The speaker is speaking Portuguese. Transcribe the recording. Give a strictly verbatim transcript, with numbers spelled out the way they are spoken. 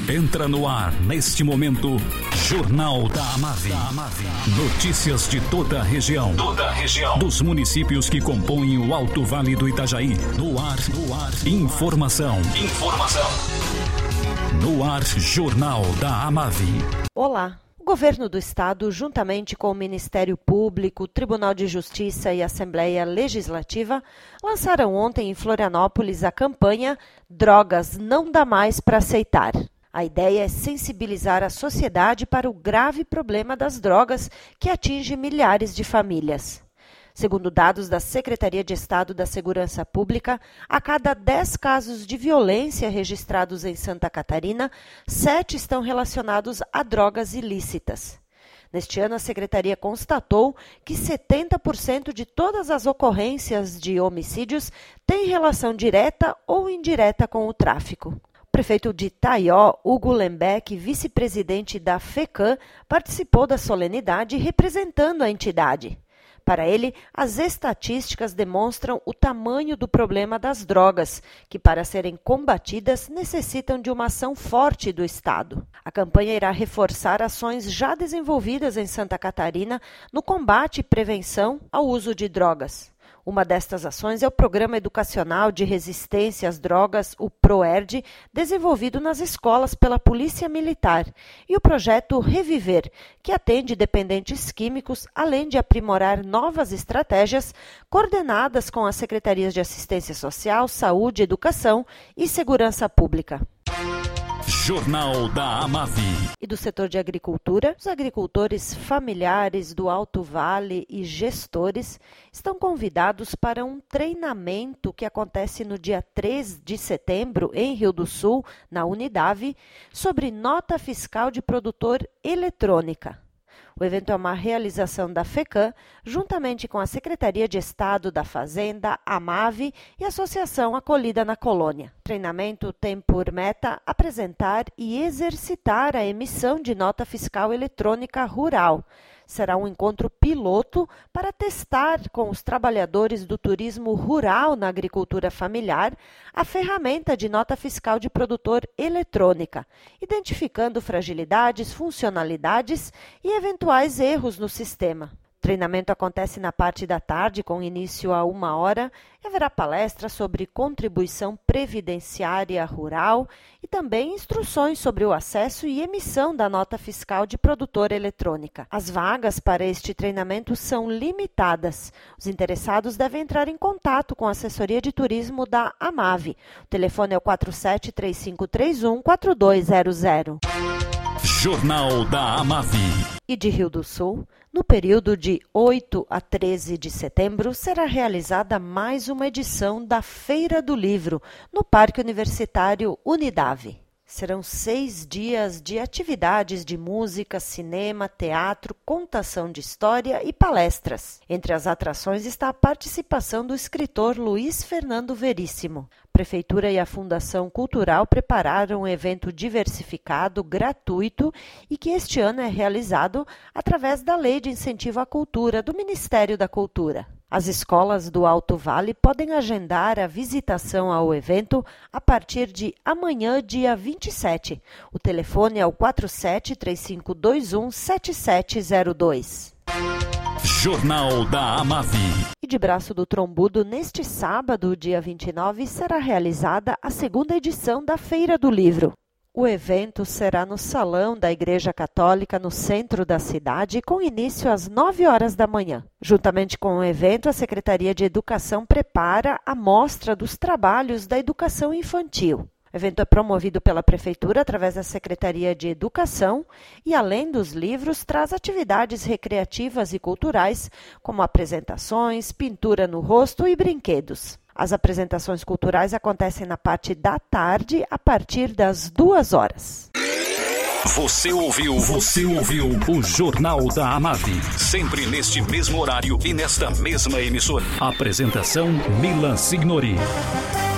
Entra no ar, neste momento, Jornal da Amave. Notícias de toda a região. Toda a região. Dos municípios que compõem o Alto Vale do Itajaí. No ar, no ar. Informação. Informação. No ar, Jornal da Amave. Olá. O Governo do Estado, juntamente com o Ministério Público, Tribunal de Justiça e Assembleia Legislativa, lançaram ontem em Florianópolis a campanha Drogas Não Dá Mais para Aceitar. A ideia é sensibilizar a sociedade para o grave problema das drogas que atinge milhares de famílias. Segundo dados da Secretaria de Estado da Segurança Pública, a cada dez casos de violência registrados em Santa Catarina, sete estão relacionados a drogas ilícitas. Neste ano, a Secretaria constatou que setenta por cento de todas as ocorrências de homicídios têm relação direta ou indireta com o tráfico. O prefeito de Taió, Hugo Lembeck, vice-presidente da FECAM, participou da solenidade representando a entidade. Para ele, as estatísticas demonstram o tamanho do problema das drogas, que para serem combatidas necessitam de uma ação forte do Estado. A campanha irá reforçar ações já desenvolvidas em Santa Catarina no combate e prevenção ao uso de drogas. Uma destas ações é o Programa Educacional de Resistência às Drogas, o PROERD, desenvolvido nas escolas pela Polícia Militar, e o projeto Reviver, que atende dependentes químicos, além de aprimorar novas estratégias coordenadas com as Secretarias de Assistência Social, Saúde, Educação e Segurança Pública. Jornal da Amave. E do setor de agricultura, os agricultores familiares do Alto Vale e gestores estão convidados para um treinamento que acontece no dia três de setembro, em Rio do Sul, na Unidave, sobre nota fiscal de produtor eletrônica. O evento é uma realização da FECAM, juntamente com a Secretaria de Estado da Fazenda, Amave e a Associação Acolhida na Colônia. O treinamento tem por meta apresentar e exercitar a emissão de nota fiscal eletrônica rural. Será um encontro piloto para testar com os trabalhadores do turismo rural na agricultura familiar a ferramenta de nota fiscal de produtor eletrônica, identificando fragilidades, funcionalidades e eventuais erros no sistema. O treinamento acontece na parte da tarde, com início a uma hora, e haverá palestra sobre contribuição previdenciária rural e também instruções sobre o acesso e emissão da nota fiscal de produtor eletrônica. As vagas para este treinamento são limitadas. Os interessados devem entrar em contato com a assessoria de turismo da Amave. O telefone é o quatro sete três cinco três um quatro dois zero zero. Jornal da Amave. E de Rio do Sul, no período de oito a treze de setembro, será realizada mais uma edição da Feira do Livro, no Parque Universitário Unidave. Serão seis dias de atividades de música, cinema, teatro, contação de história e palestras. Entre as atrações está a participação do escritor Luiz Fernando Veríssimo. A Prefeitura e a Fundação Cultural prepararam um evento diversificado, gratuito e que este ano é realizado através da Lei de Incentivo à Cultura do Ministério da Cultura. As escolas do Alto Vale podem agendar a visitação ao evento a partir de amanhã, dia vinte e sete. O telefone é o quatro sete três cinco dois um sete sete zero dois. Jornal da Amave. E de Braço do Trombudo, neste sábado, dia vinte e nove, será realizada a segunda edição da Feira do Livro. O evento será no Salão da Igreja Católica, no centro da cidade, com início às nove horas da manhã. Juntamente com o evento, a Secretaria de Educação prepara a mostra dos trabalhos da educação infantil. O evento é promovido pela Prefeitura através da Secretaria de Educação e, além dos livros, traz atividades recreativas e culturais, como apresentações, pintura no rosto e brinquedos. As apresentações culturais acontecem na parte da tarde, a partir das duas horas. Você ouviu, você ouviu o Jornal da Amave. Sempre neste mesmo horário e nesta mesma emissora. Apresentação Milan Signori.